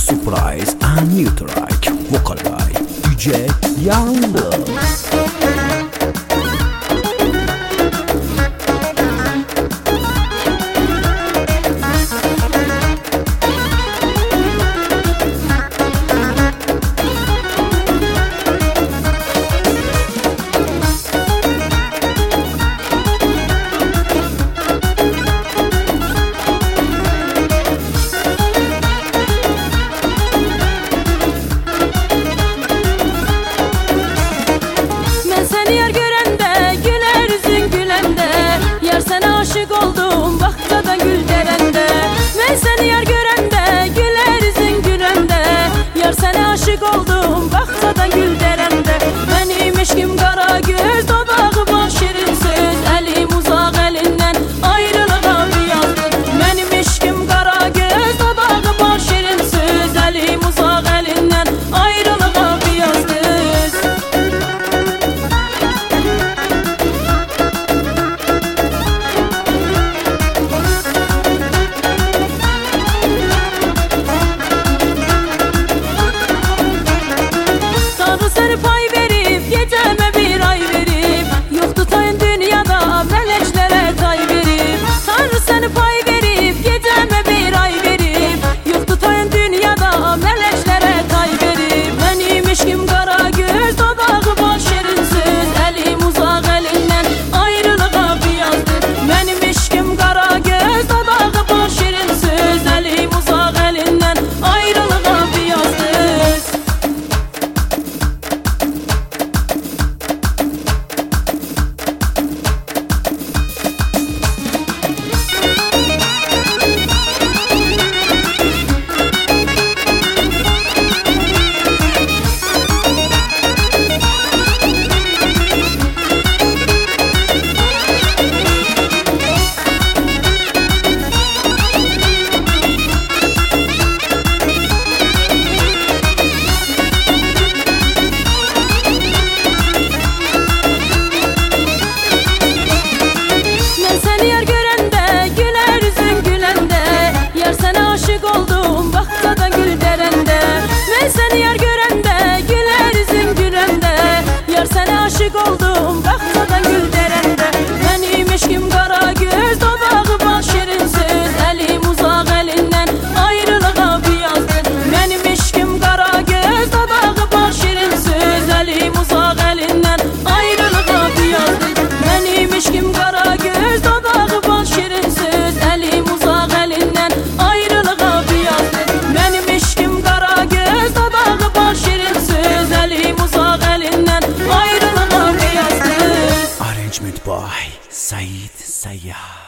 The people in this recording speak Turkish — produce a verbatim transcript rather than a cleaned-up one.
surprise and new track, vocal by D J Yanda. Aşık oldum bahçada gül derende. Ben seni yar görende güler yüzün gülende. Yar sana aşık oldum bahçada gül derende. Benim eşkim kara göz, dodağı bal şirin söz. Elim uzak elinden ayrılığa bir yazdı. Benim eşkim kara göz, dodağı bal şirin söz. Elim uzak elinden ayrılığa bir yazdı. Aşık oldum bahçada gül derende. Benim eşkim kara göz, dodağı bal şirin söz. Elim uzak elinden ayrılığa bir yazdı. Benim eşkim kara göz, dodağı bal şirin söz. Elim uzak elinden ayrılığa bir yazdı. Benim eşkim kara göz, dodağı bal şirin söz. Elim uzak elinden ayrılığa bir yazdı. Benim eşkim kara göz, dodağı bal şirin söz. Elim uzak elinden ayrılığa. Arrangement by Said Sayyah.